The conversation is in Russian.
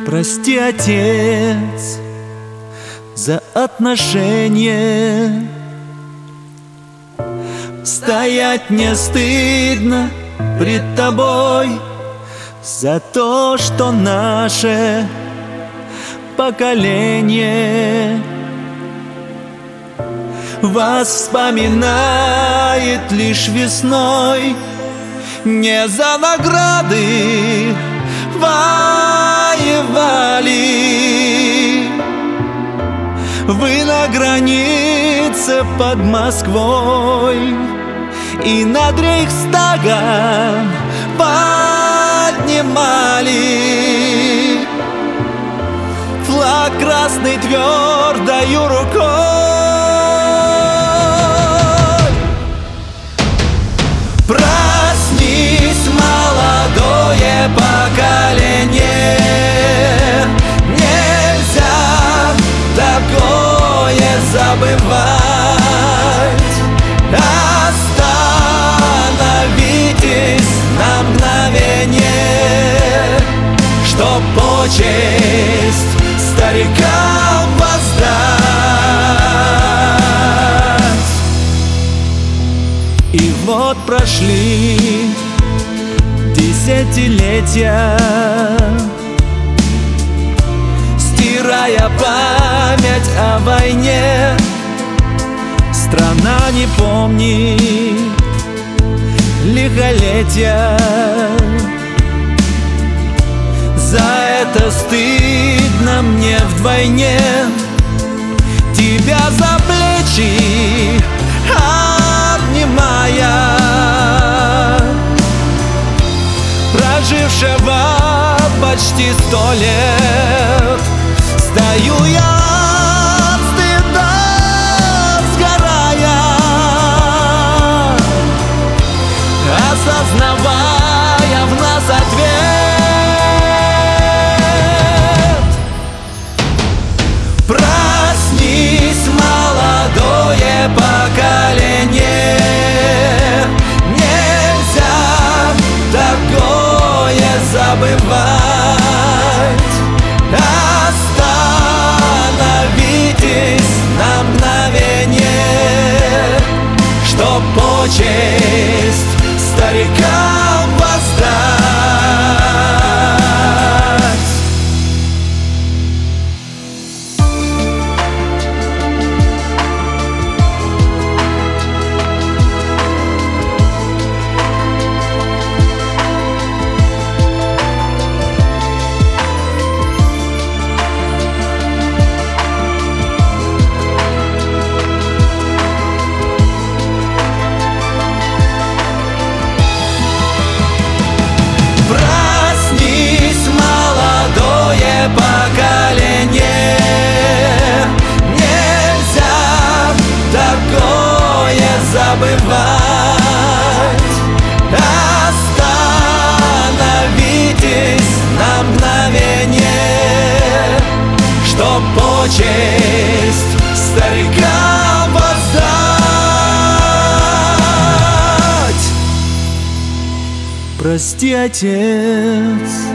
Прости, Отец, за отношения. Стоять не стыдно пред Тобой за то, что наше поколение вас вспоминает лишь весной. Не за награды воевали вы на границе под Москвой, и над Рейхстагом поднимали флаг красный твердою рукой. Проснись, молодое поколение, нельзя такое забывать. Остановитесь на мгновение, чтоб почесть старикам воздать. И вот прошли десятилетия, стирая память о войне. Страна не помнит лихолетия. За это стыдно мне вдвойне. Тебя за плечи обнимая, прожившего почти 100 лет, стою я от стыда сгорая, осознавая в нас ответ. Проснись, молодое поколение, нельзя такое забывать. Остановитесь на мгновение, чтоб почесть старикам воздать. Поколение, нельзя такое забывать. Остановитесь на мгновение, чтоб почесть старикам воздать. Прости, Отец,